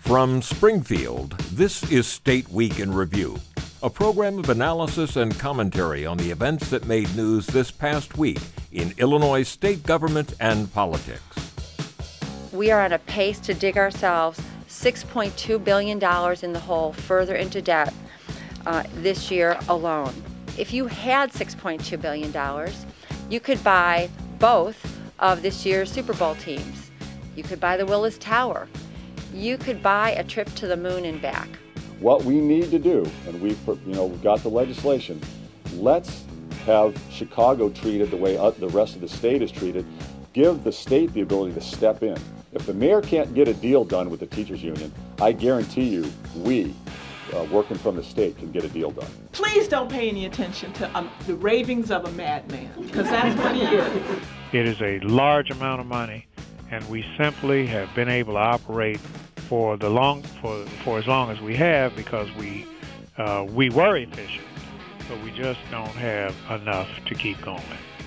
From Springfield, this is State Week in Review, a program of analysis and commentary on the events that made news this past week in Illinois state government and politics. We are on a pace to dig ourselves $6.2 billion in the hole further into debt this year alone. If you had $6.2 billion, you could buy both of this year's Super Bowl teams. You could buy the Willis Tower. You could buy a trip to the moon and back. What we need to do, and we've got the legislation, let's have Chicago treated the way the rest of the state is treated. Give the state the ability to step in. If the mayor can't get a deal done with the teachers union, I guarantee you we, working from the state, can get a deal done. Please don't pay any attention to the ravings of a madman, because that's what he is. It is a large amount of money, and we simply have been able to operate for as long as we have because we were efficient, but we just don't have enough to keep going.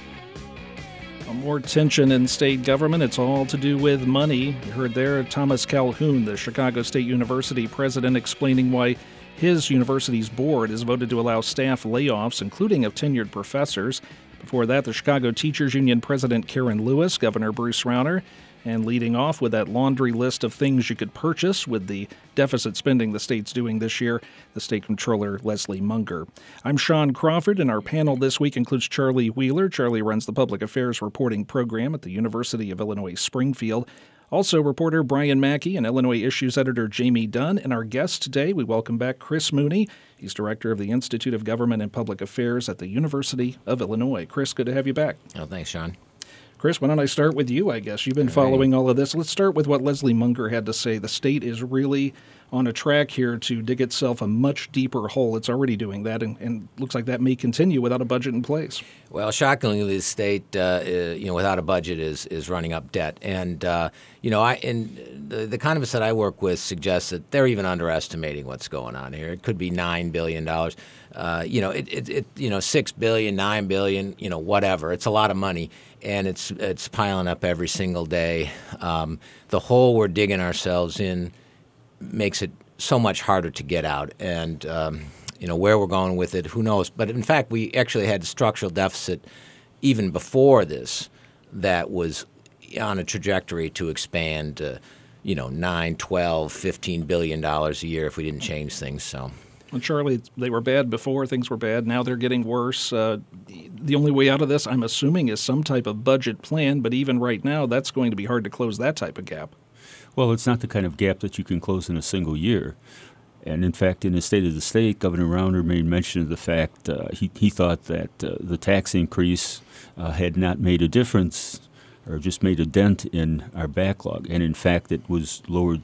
More tension in state government. It's all to do with money. You heard there Thomas Calhoun, the Chicago State University president, explaining why his university's board has voted to allow staff layoffs, including of tenured professors. Before that, the Chicago Teachers Union president Karen Lewis, Governor Bruce Rauner, and leading off with that laundry list of things you could purchase with the deficit spending the state's doing this year, the state comptroller Leslie Munger. I'm Sean Crawford, and our panel this week includes Charlie Wheeler. Charlie runs the Public Affairs Reporting Program at the University of Illinois Springfield. Also, reporter Brian Mackey and Illinois Issues editor Jamie Dunn. And our guest today, we welcome back Chris Mooney. He's director of the Institute of Government and Public Affairs at the University of Illinois. Chris, good to have you back. Oh, thanks, Sean. Chris, why don't I start with you, I guess? You've been following all of this. Let's start with what Leslie Munger had to say. The state is really on a track here to dig itself a much deeper hole. It's already doing that, and looks like that may continue without a budget in place. Well, shockingly, the state, without a budget is running up debt. And, the economists that I work with suggest that they're even underestimating what's going on here. It could be $9 billion. $6 billion, $9 billion, whatever. It's a lot of money. And it's piling up every single day. The hole we're digging ourselves in makes it so much harder to get out. And, where we're going with it, who knows? But in fact, we actually had a structural deficit even before this that was on a trajectory to expand $9, $12, $15 billion a year if we didn't change things. So. Well, Charlie, they were bad before. Things were bad. Now they're getting worse. The only way out of this, I'm assuming, is some type of budget plan. But even right now, that's going to be hard to close that type of gap. Well, it's not the kind of gap that you can close in a single year. And in fact, in his State of the State, Governor Rauner made mention of the fact he thought that the tax increase had not made a difference or just made a dent in our backlog. And in fact, it was lowered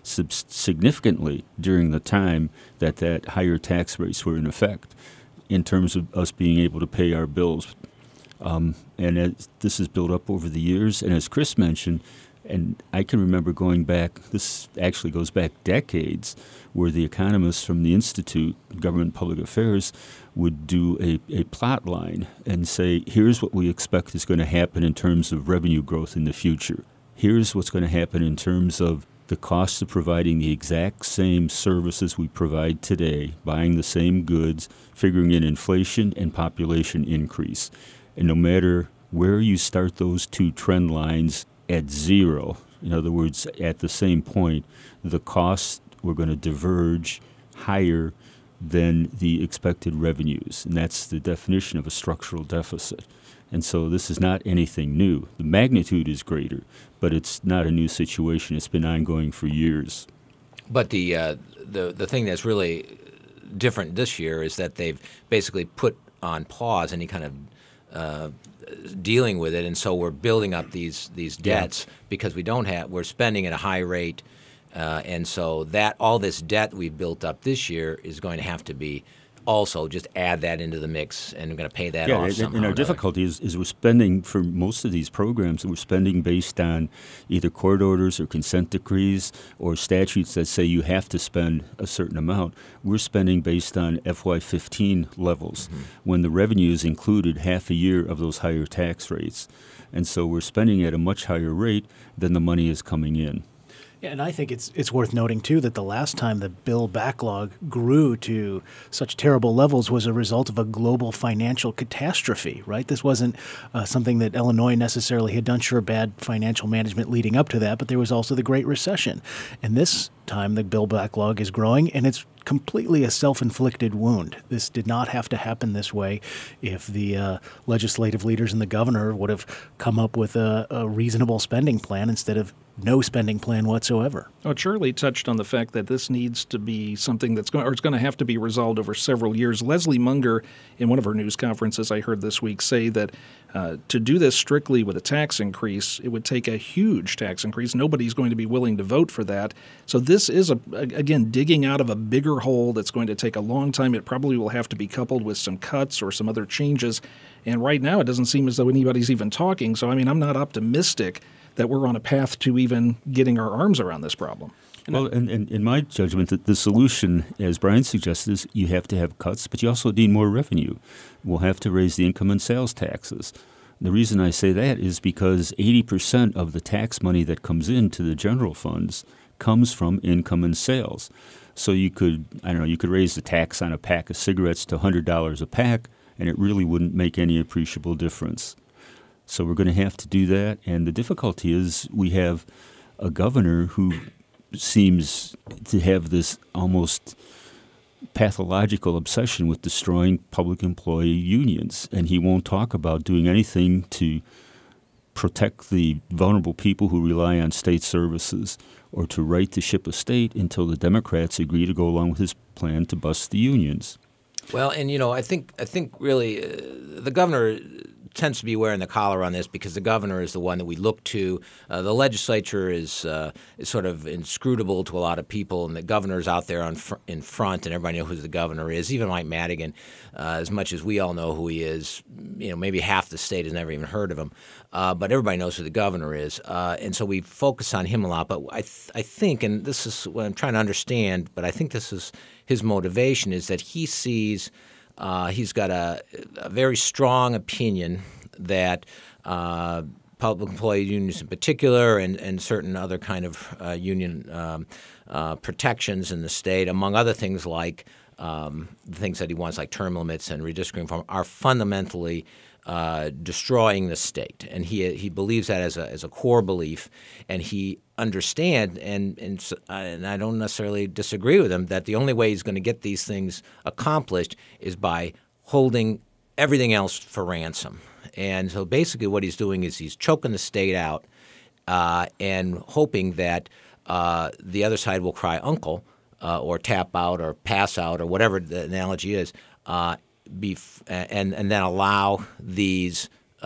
significantly during the time that higher tax rates were in effect in terms of us being able to pay our bills. And as this has built up over the years, and as Chris mentioned, and I can remember going back, this actually goes back decades, where the economists from the Institute of Government and Public Affairs would do a plot line and say, here's what we expect is going to happen in terms of revenue growth in the future. Here's what's going to happen in terms of the cost of providing the exact same services we provide today, buying the same goods, figuring in inflation and population increase. And no matter where you start those two trend lines at zero, in other words, at the same point, the costs were going to diverge higher than the expected revenues. And that's the definition of a structural deficit. And so this is not anything new. The magnitude is greater, but it's not a new situation. It's been ongoing for years. But the thing that's really different this year is that they've basically put on pause any kind of dealing with it, and so we're building up these debts because we're spending at a high rate, and so that all this debt we've built up this year is going to have to be also just add that into the mix, and we're going to pay that off somehow. And our difficulty is we're spending for most of these programs, we're spending based on either court orders or consent decrees or statutes that say you have to spend a certain amount. We're spending based on FY15 levels when the revenues included half a year of those higher tax rates. And so we're spending at a much higher rate than the money is coming in. Yeah, and I think it's worth noting, too, that the last time the bill backlog grew to such terrible levels was a result of a global financial catastrophe, right? This wasn't something that Illinois necessarily had done, sure, bad financial management leading up to that, but there was also the Great Recession. And this time the bill backlog is growing, and it's completely a self-inflicted wound. This did not have to happen this way. If the legislative leaders and the governor would have come up with a reasonable spending plan instead of no spending plan whatsoever. Oh, Shirley touched on the fact that this needs to be something it's going to have to be resolved over several years. Leslie Munger, in one of her news conferences I heard this week, say that to do this strictly with a tax increase, it would take a huge tax increase. Nobody's going to be willing to vote for that. So this is, again, digging out of a bigger hole that's going to take a long time. It probably will have to be coupled with some cuts or some other changes. And right now it doesn't seem as though anybody's even talking. So, I'm not optimistic that we're on a path to even getting our arms around this problem. Well, and in my judgment, that the solution, as Brian suggested, is you have to have cuts, but you also need more revenue. We'll have to raise the income and sales taxes. The reason I say that is because 80% of the tax money that comes into the general funds comes from income and sales. So you could raise the tax on a pack of cigarettes to $100 a pack, and it really wouldn't make any appreciable difference. So we're going to have to do that. And the difficulty is we have a governor who seems to have this almost pathological obsession with destroying public employee unions. And he won't talk about doing anything to protect the vulnerable people who rely on state services or to right the ship of state until the Democrats agree to go along with his plan to bust the unions. Well, and I think really the governor tends to be wearing the collar on this because the governor is the one that we look to. The legislature is sort of inscrutable to a lot of people, and the governor's out there in front, and everybody knows who the governor is. Even Mike Madigan, as much as we all know who he is, maybe half the state has never even heard of him, but everybody knows who the governor is, and so we focus on him a lot. But I think, and this is what I'm trying to understand, but I think this is his motivation, is that he sees he's got a very strong opinion that public employee unions in particular and certain other kind of union protections in the state, among other things like the things that he wants, like term limits and redistricting reform, are fundamentally destroying the state. And he believes that as a core belief, and he understands, and I don't necessarily disagree with him, that the only way he's going to get these things accomplished is by holding everything else for ransom. And so basically what he's doing is he's choking the state out and hoping that the other side will cry uncle or tap out or pass out or whatever the analogy is, and then allow these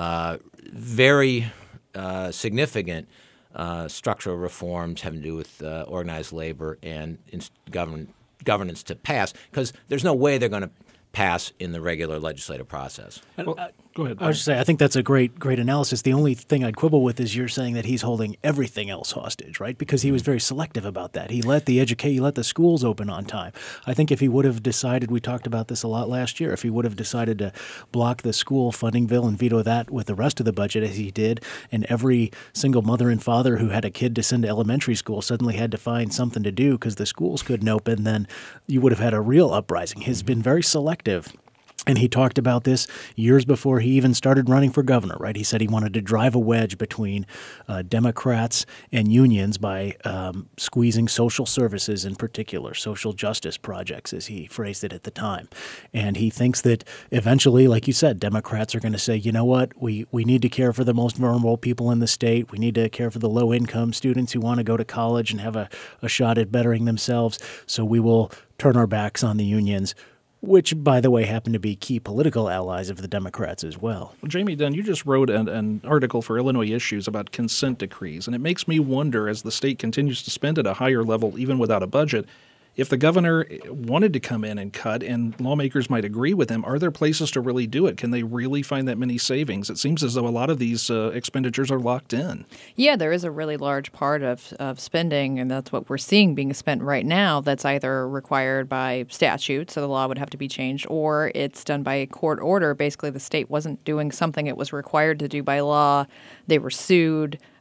very significant structural reforms having to do with organized labor and governance to pass, because there's no way they're going to pass in the regular legislative process. Well, go ahead. I was just saying, I think that's a great analysis. The only thing I'd quibble with is you're saying that he's holding everything else hostage, right? Because he was very selective about that. He let the schools open on time. I think if he would have decided, we talked about this a lot last year, if he would have decided to block the school funding bill and veto that with the rest of the budget as he did, and every single mother and father who had a kid to send to elementary school suddenly had to find something to do because the schools couldn't open, then you would have had a real uprising. He's been very selective. And he talked about this years before he even started running for governor, right? He said he wanted to drive a wedge between Democrats and unions by squeezing social services, in particular, social justice projects, as he phrased it at the time. And he thinks that eventually, like you said, Democrats are going to say, you know what, we need to care for the most vulnerable people in the state. We need to care for the low-income students who want to go to college and have a shot at bettering themselves. So we will turn our backs on the unions, which, by the way, happen to be key political allies of the Democrats as well. Jamie Dunn, you just wrote an article for Illinois Issues about consent decrees, and it makes me wonder, as the state continues to spend at a higher level, even without a budget, if the governor wanted to come in and cut, and lawmakers might agree with him, are there places to really do it? Can they really find that many savings? It seems as though a lot of these expenditures are locked in. Yeah, there is a really large part of spending, and that's what we're seeing being spent right now, that's either required by statute, so the law would have to be changed, or it's done by court order. Basically, the state wasn't doing something it was required to do by law. They were sued.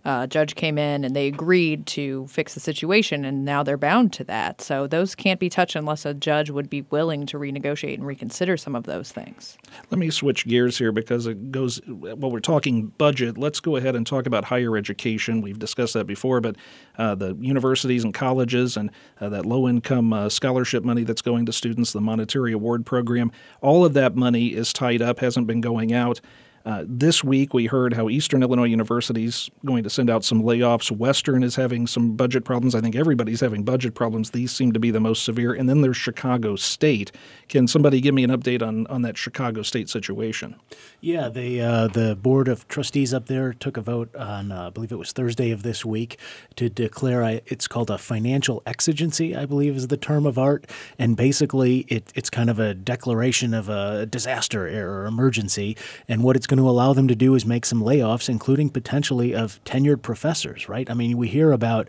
judge came in and they agreed to fix the situation, and now they're bound to that. So those can't be touched unless a judge would be willing to renegotiate and reconsider some of those things. Let me switch gears here because it goes, while we're talking budget, let's go ahead and talk about higher education. We've discussed that before, but the universities and colleges and that low-income scholarship money that's going to students, the monetary award program, all of that money is tied up, hasn't been going out. This week, we heard how Eastern Illinois University is going to send out some layoffs. Western is having some budget problems. I think everybody's having budget problems. These seem to be the most severe. And then there's Chicago State. Can somebody give me an update on that Chicago State situation? Yeah, the Board of Trustees up there took a vote on, I believe it was Thursday of this week, to declare it's called a financial exigency, I believe is the term of art. And basically, it's kind of a declaration of a disaster or emergency. And what it's going to allow them to do is make some layoffs, including potentially of tenured professors, right? I mean, we hear about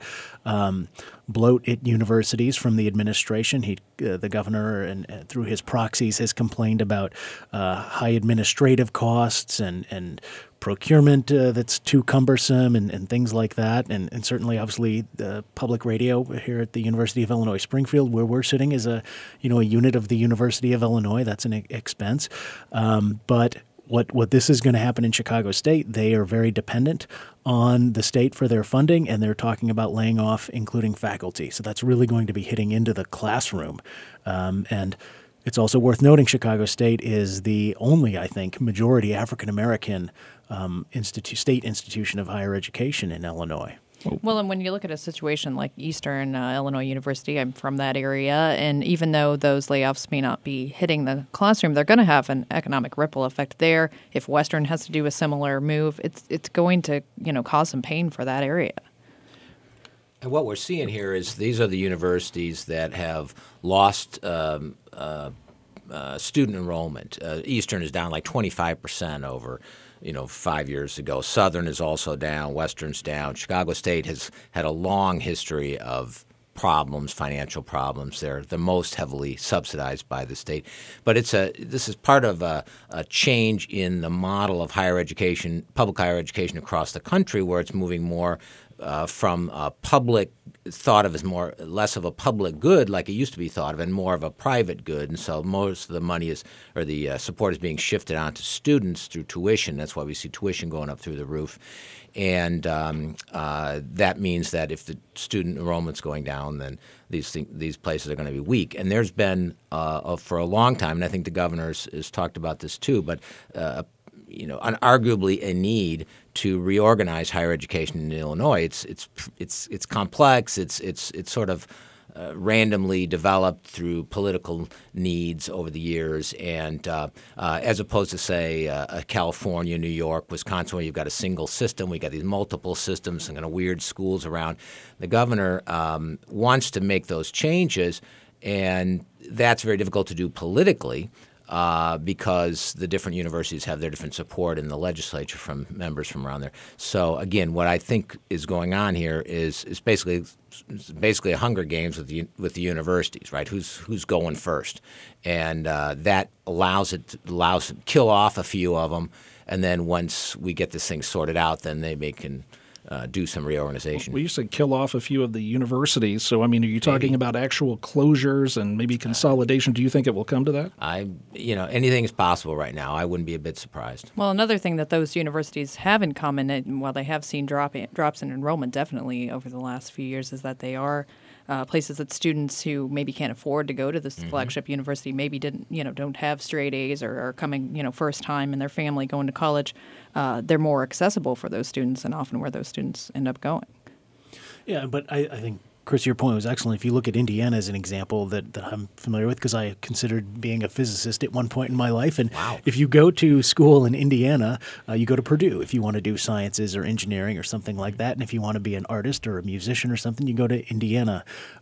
bloat at universities from the administration. The governor, and through his proxies, has complained about high administrative costs and procurement that's too cumbersome and things like that. And certainly, obviously, the public radio here at the University of Illinois Springfield, where we're sitting, is a unit of the University of Illinois. That's an expense. But what this is going to happen in Chicago State, they are very dependent on the state for their funding, and they're talking about laying off, including faculty. So that's really going to be hitting into the classroom. And it's also worth noting Chicago State is the only, I think, majority African-American state institution of higher education in Illinois. Well, and when you look at a situation like Eastern Illinois University, I'm from that area, and even though those layoffs may not be hitting the classroom, they're going to have an economic ripple effect there. If Western has to do a similar move, it's going to cause some pain for that area. And what we're seeing here is these are the universities that have lost student enrollment. Eastern is down like 25% over 5 years ago. Southern is also down. Western's down. Chicago State has had a long history of problems, financial problems. They're the most heavily subsidized by the state. But this is part of a change in the model of higher education, public higher education across the country, where it's moving more from public thought of as less of a public good like it used to be thought of, and more of a private good. And so most of the money the support is being shifted onto students through tuition. That's why we see tuition going up through the roof. And that means that if the student enrollment's going down, then these places are going to be weak. And there's been for a long time, and I think the governor has talked about this too, but arguably a need to reorganize higher education in Illinois. It's complex. It's sort of randomly developed through political needs over the years, and as opposed to say California, New York, Wisconsin, where you've got a single system, we got these multiple systems and kind of weird schools around. The governor wants to make those changes, and that's very difficult to do politically. Because the different universities have their different support in the legislature from members from around there. So again, what I think is going on here is basically a Hunger Games with the universities, right? Who's going first, and that allows to kill off a few of them, and then once we get this thing sorted out, then they can do some reorganization. Well, you said kill off a few of the universities. So, I mean, are you talking about actual closures and maybe consolidation? Do you think it will come to that? Anything is possible right now. I wouldn't be a bit surprised. Well, another thing that those universities have in common, and while they have seen drops in enrollment definitely over the last few years, is that they are places that students who maybe can't afford to go to this flagship university, maybe don't have straight A's or are coming, first time in their family going to college. They're more accessible for those students, and often where those students end up going. Yeah, but I think, Chris, your point was excellent. If you look at Indiana as an example that I'm familiar with, because I considered being a physicist at one point in my life, and if you go to school in Indiana, you go to Purdue if you want to do sciences or engineering or something like that, and if you want to be an artist or a musician or something, you go to Indiana.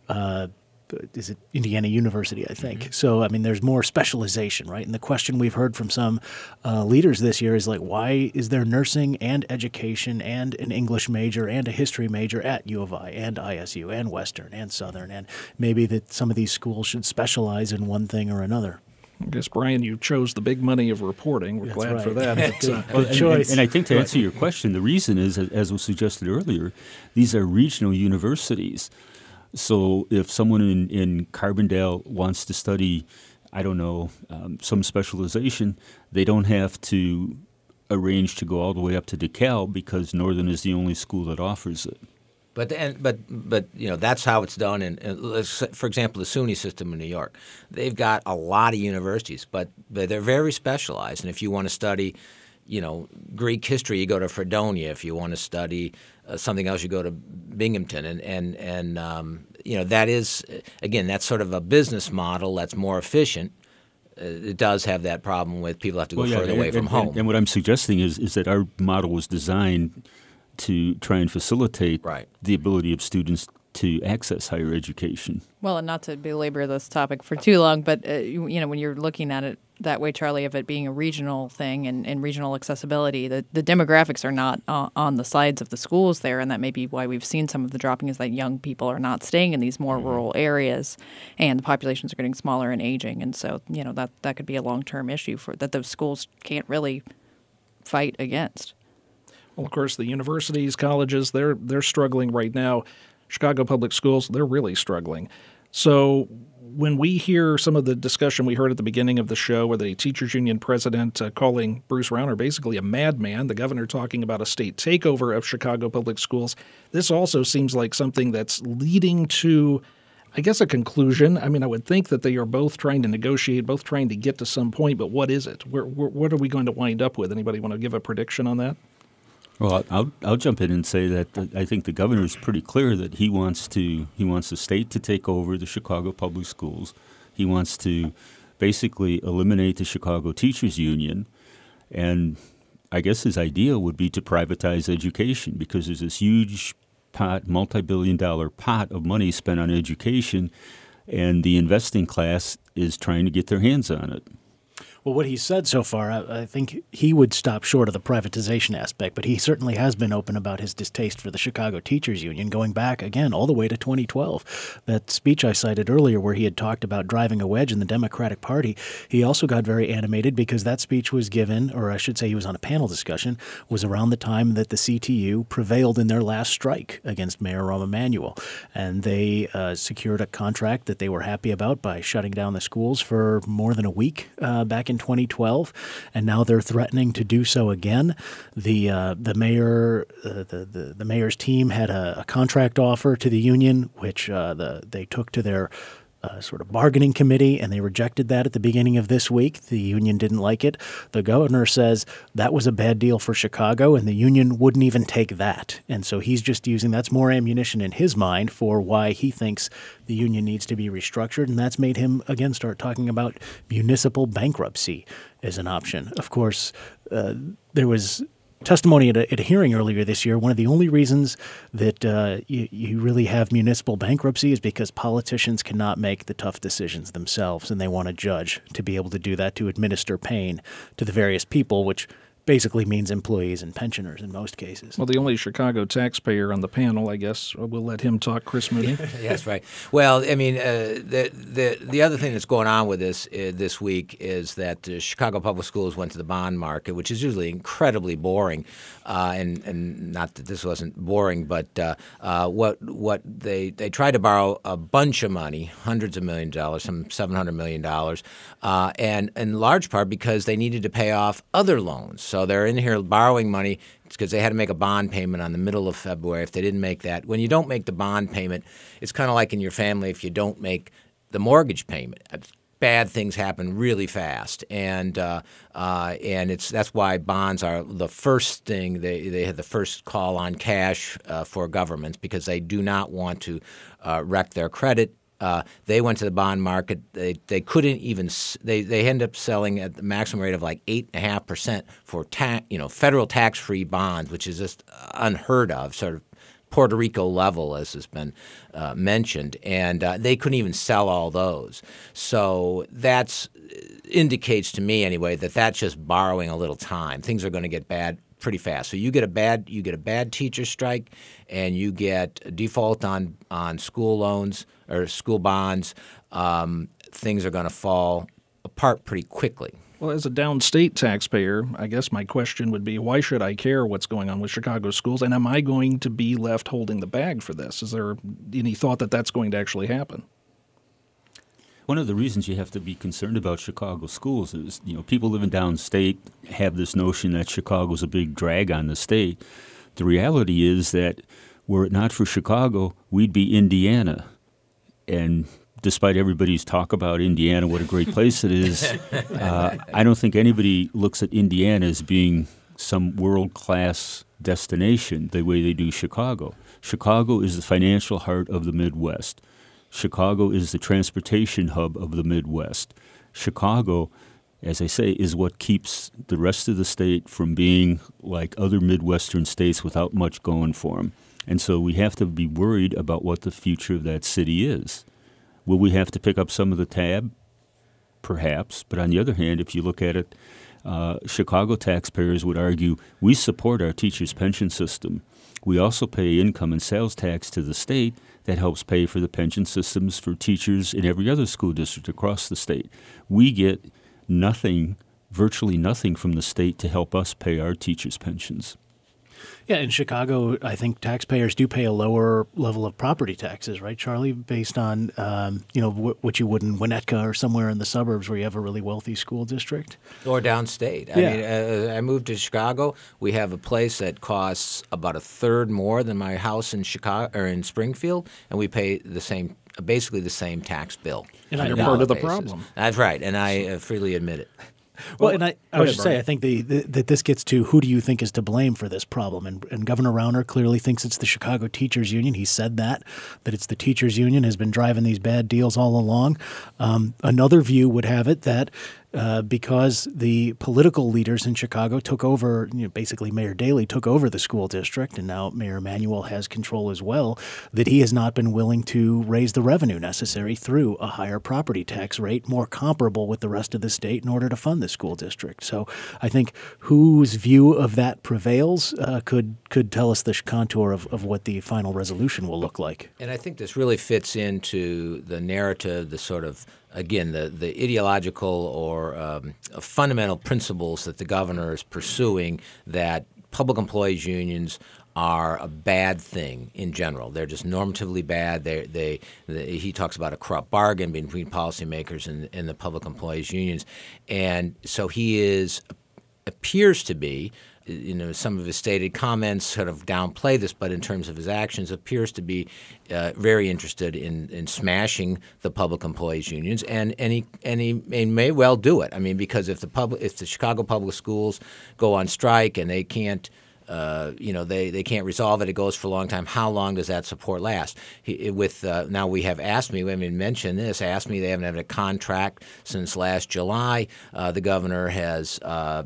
Is it Indiana University, I think. Mm-hmm. So, I mean, there's more specialization, right? And the question we've heard from some leaders this year is like, why is there nursing and education and an English major and a history major at U of I and ISU and Western and Southern? And maybe that some of these schools should specialize in one thing or another. I guess, Brian, you chose the big money of reporting. We're glad for that. But, good choice. And I think to answer your question, the reason is, as was suggested earlier, these are regional universities. So if someone in Carbondale wants to study, I don't know, some specialization, they don't have to arrange to go all the way up to DeKalb because Northern is the only school that offers it. But that's how it's done. For example, the SUNY system in New York, they've got a lot of universities, but they're very specialized. And if you want to study, Greek history, you go to Fredonia. If you want to study something else, you go to Binghamton. And that is, again, that's sort of a business model that's more efficient. It does have that problem with people have to go further away from home. And what I'm suggesting is that our model was designed to try and facilitate the ability of students to access higher education. Well, and not to belabor this topic for too long, but when you're looking at it that way, Charlie, of it being a regional thing and regional accessibility, the demographics are not on the sides of the schools there, and that may be why we've seen some of the dropping is that young people are not staying in these more rural areas, and the populations are getting smaller and aging, and so that could be a long-term issue that those schools can't really fight against. Well, of course, the universities, colleges, they're struggling right now. Chicago Public Schools, they're really struggling. So when we hear some of the discussion we heard at the beginning of the show where the teachers union president calling Bruce Rauner basically a madman, the governor talking about a state takeover of Chicago Public Schools, this also seems like something that's leading to, I guess, a conclusion. I mean, I would think that they are both trying to negotiate, both trying to get to some point, but what is it? What are we going to wind up with? Anybody want to give a prediction on that? Well, I'll jump in and say that I think the governor is pretty clear that he wants the state to take over the Chicago Public Schools. He wants to basically eliminate the Chicago Teachers Union, and I guess his idea would be to privatize education because there's this huge pot, multi-billion-dollar pot of money spent on education, and the investing class is trying to get their hands on it. Well, what he said so far, I think he would stop short of the privatization aspect, but he certainly has been open about his distaste for the Chicago Teachers Union, going back, again, all the way to 2012. That speech I cited earlier where he had talked about driving a wedge in the Democratic Party, he also got very animated because that speech was given, or I should say he was on a panel discussion, was around the time that the CTU prevailed in their last strike against Mayor Rahm Emanuel. And they secured a contract that they were happy about by shutting down the schools for more than a week back in 2012, and now they're threatening to do so again. The mayor's team had a contract offer to the union, which they took to their sort of bargaining committee, and they rejected that at the beginning of this week. The union didn't like it. The governor says that was a bad deal for Chicago, and the union wouldn't even take that. And so he's just using that's more ammunition in his mind for why he thinks the union needs to be restructured, and that's made him again start talking about municipal bankruptcy as an option. Of course, there was testimony at a hearing earlier this year. One of the only reasons that you really have municipal bankruptcy is because politicians cannot make the tough decisions themselves, and they want a judge to be able to do that, to administer pain to the various people, which basically means employees and pensioners in most cases. Well, the only Chicago taxpayer on the panel, I guess, we'll let him talk, Chris Mooney. Yes, right. Well, I mean, the other thing that's going on with this week is that Chicago Public Schools went to the bond market, which is usually incredibly boring, and not that this wasn't boring, but what they tried to borrow a bunch of money, hundreds of millions of dollars, some $700 million, and in large part because they needed to pay off other loans. So they're in here borrowing money because they had to make a bond payment on the middle of February. If they didn't make that, when you don't make the bond payment, it's kind of like in your family if you don't make the mortgage payment. Bad things happen really fast, and that's why bonds are the first thing they have the first call on cash for governments because they do not want to wreck their credit. They went to the bond market. They couldn't even. They end up selling at the maximum rate of like 8.5% for federal tax-free bonds, which is just unheard of, sort of Puerto Rico level, as has been mentioned, and they couldn't even sell all those. So that indicates to me anyway that that's just borrowing a little time. Things are going to get bad pretty fast. So you get a bad teacher strike, and you get a default on school loans or school bonds. Things are going to fall apart pretty quickly. Well, as a downstate taxpayer, I guess my question would be, why should I care what's going on with Chicago schools, and am I going to be left holding the bag for this? Is there any thought that that's going to actually happen? One of the reasons you have to be concerned about Chicago schools is, people living downstate have this notion that Chicago's a big drag on the state. The reality is that were it not for Chicago, we'd be Indiana. And despite everybody's talk about Indiana, what a great place it is, I don't think anybody looks at Indiana as being some world-class destination the way they do Chicago. Chicago is the financial heart of the Midwest. Chicago is the transportation hub of the Midwest. Chicago, as I say, is what keeps the rest of the state from being like other Midwestern states without much going for them. And so we have to be worried about what the future of that city is. Will we have to pick up some of the tab? Perhaps. But on the other hand, if you look at it, Chicago taxpayers would argue we support our teachers' pension system. We also pay income and sales tax to the state that helps pay for the pension systems for teachers in every other school district across the state. We get nothing, virtually nothing from the state to help us pay our teachers' pensions. Yeah, in Chicago, I think taxpayers do pay a lower level of property taxes, right, Charlie, based on what you would in Winnetka or somewhere in the suburbs where you have a really wealthy school district. Or downstate. I moved to Chicago. We have a place that costs about a third more than my house in Chicago or in Springfield, and we pay basically the same tax bill. And you're part of the problem. That's right, and I freely admit it. Well, and I would say, I think that this gets to who do you think is to blame for this problem? And Governor Rauner clearly thinks it's the Chicago Teachers Union. He said that it's the Teachers Union has been driving these bad deals all along. Another view would have it that because the political leaders in Chicago took over, basically Mayor Daley took over the school district, and now Mayor Emanuel has control as well, that he has not been willing to raise the revenue necessary through a higher property tax rate, more comparable with the rest of the state in order to fund the school district. So I think whose view of that prevails could tell us the contour of what the final resolution will look like. And I think this really fits into the narrative, the sort of again, the ideological or fundamental principles that the governor is pursuing, that public employees unions are a bad thing in general. They're just normatively bad. He talks about a corrupt bargain between policymakers and the public employees unions. And so he appears to be, some of his stated comments sort of downplay this, but in terms of his actions, appears to be very interested in smashing the public employees unions, and he may well do it. I mean, because if the Chicago public schools go on strike and they can't. They can't resolve it. It goes for a long time. How long does that support last? Now we have AFSCME. We haven't mentioned this. AFSCME, they haven't had a contract since last July. The governor has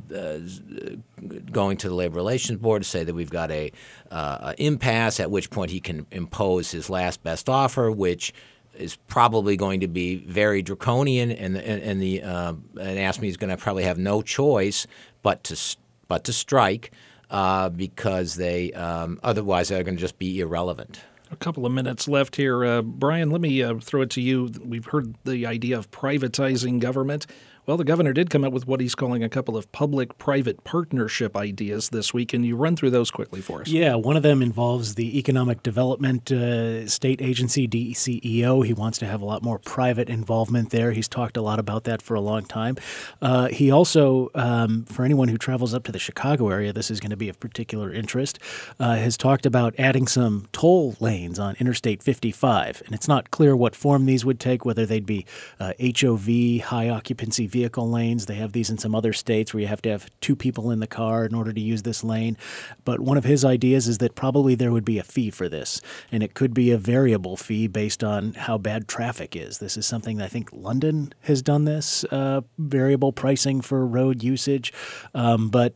going to the Labor Relations Board to say that we've got a impasse, at which point he can impose his last best offer, which is probably going to be very draconian, and AFSCME is going to probably have no choice but to strike. Because they otherwise they're going to just be irrelevant. A couple of minutes left here. Brian, let me throw it to you. We've heard the idea of privatizing government. Well, the governor did come up with what he's calling a couple of public-private partnership ideas this week. Can you run through those quickly for us? Yeah, one of them involves the Economic Development State Agency, DCEO. He wants to have a lot more private involvement there. He's talked a lot about that for a long time. He also, for anyone who travels up to the Chicago area, this is going to be of particular interest, has talked about adding some toll lanes on Interstate 55. And it's not clear what form these would take, whether they'd be HOV, high-occupancy vehicle lanes. They have these in some other states where you have to have two people in the car in order to use this lane. But one of his ideas is that probably there would be a fee for this, and it could be a variable fee based on how bad traffic is. This is something that I think London has done this, variable pricing for road usage. But,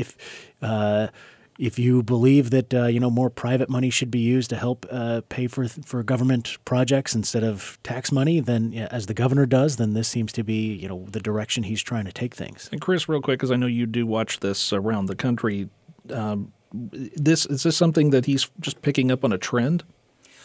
if you believe that more private money should be used to help pay for government projects instead of tax money, then as the governor does, then this seems to be the direction he's trying to take things. And Chris, real quick, because I know you do watch this around the country, is this something that he's just picking up on a trend?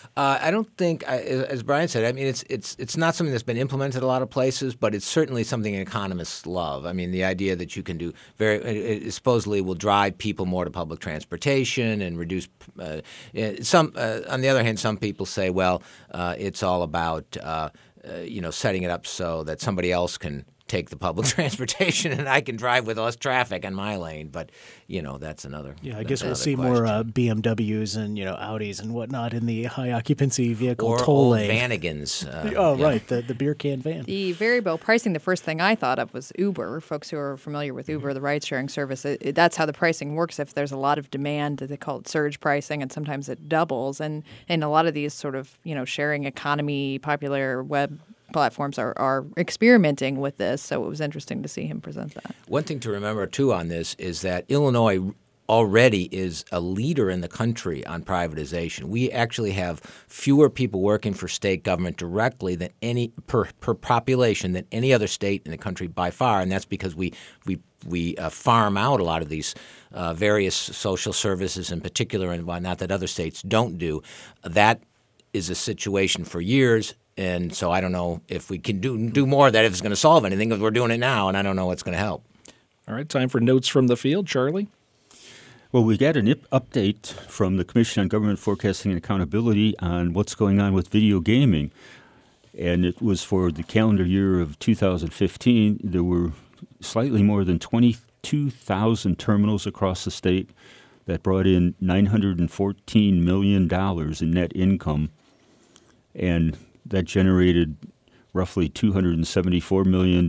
I don't think, as Brian said, I mean, it's not something that's been implemented a lot of places, but it's certainly something economists love. I mean, the idea that you can do it supposedly will drive people more to public transportation and reduce on the other hand, some people say, well, it's all about setting it up so that somebody else can take the public transportation and I can drive with less traffic in my lane. But, that's another. Yeah, I guess we'll see question. more BMWs and, Audis and whatnot in the high occupancy vehicle or toll lane. Vanagons. Right, the beer can van. The variable pricing, the first thing I thought of was Uber. Folks who are familiar with Uber, the ride-sharing service, that's how the pricing works. If there's a lot of demand, they call it surge pricing, and sometimes it doubles. And a lot of these sort of, sharing economy, popular web platforms are experimenting with this, so it was interesting to see him present that. One thing to remember, too, on this is that Illinois already is a leader in the country on privatization. We actually have fewer people working for state government directly than any per population than any other state in the country by far, and that's because we farm out a lot of these various social services in particular, and not that other states don't do. That is a situation for years. And so I don't know if we can do more of that, if it's going to solve anything, because we're doing it now, and I don't know what's going to help. All right, time for notes from the field. Charlie? Well, we got an update from the Commission on Government Forecasting and Accountability on what's going on with video gaming. And it was for the calendar year of 2015. There were slightly more than 22,000 terminals across the state that brought in $914 million in net income. And that generated roughly $274 million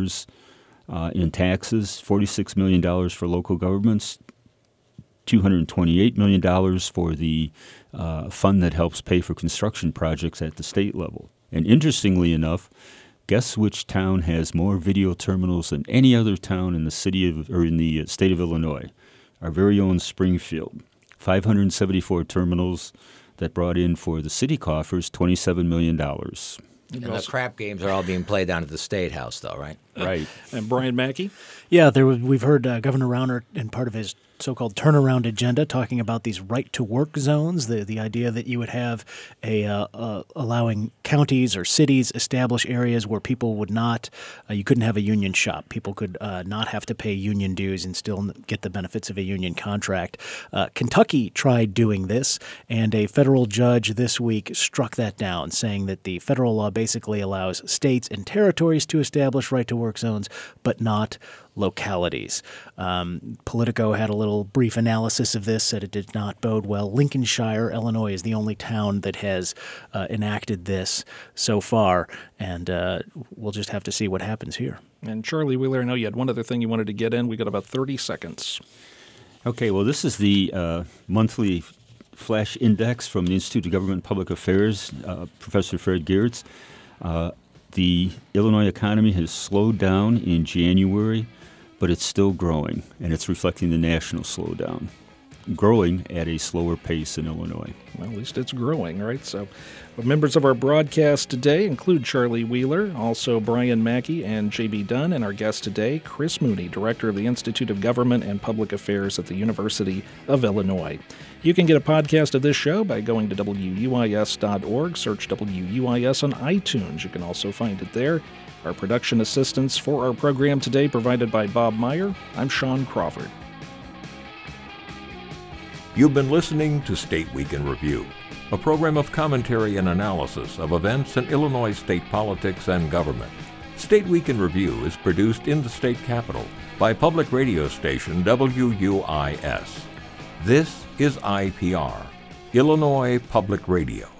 in taxes, $46 million for local governments, $228 million for the fund that helps pay for construction projects at the state level. And interestingly enough, guess which town has more video terminals than any other town in the state of Illinois? Our very own Springfield. 574 terminals that brought in for the city coffers $27 million. And the crap games are all being played down at the State House, though, right? Right. And Brian Mackey? Yeah, we've heard Governor Rauner in part of his so-called turnaround agenda talking about these right-to-work zones, the idea that you would have allowing counties or cities establish areas where people would not, you couldn't have a union shop. People could not have to pay union dues and still get the benefits of a union contract. Kentucky tried doing this, and a federal judge this week struck that down, saying that the federal law basically allows states and territories to establish right-to-work zones, but not localities. Politico had a little brief analysis of this, said it did not bode well. Lincolnshire, Illinois, is the only town that has enacted this so far, and we'll just have to see what happens here. And Charlie Wheeler, I know you had one other thing you wanted to get in. We got about 30 seconds. Okay, well, this is the monthly flash index from the Institute of Government and Public Affairs, Professor Fred Geertz. The Illinois economy has slowed down in January, but it's still growing, and it's reflecting the national slowdown, growing at a slower pace in Illinois. Well, at least it's growing, right? So members of our broadcast today include Charlie Wheeler, also Brian Mackey and J.B. Dunn, and our guest today, Chris Mooney, Director of the Institute of Government and Public Affairs at the University of Illinois. You can get a podcast of this show by going to WUIS.org, search WUIS on iTunes. You can also find it there. Our production assistance for our program today provided by Bob Meyer. I'm Sean Crawford. You've been listening to State Week in Review, a program of commentary and analysis of events in Illinois state politics and government. State Week in Review is produced in the state capital by public radio station WUIS. This is IPR, Illinois Public Radio.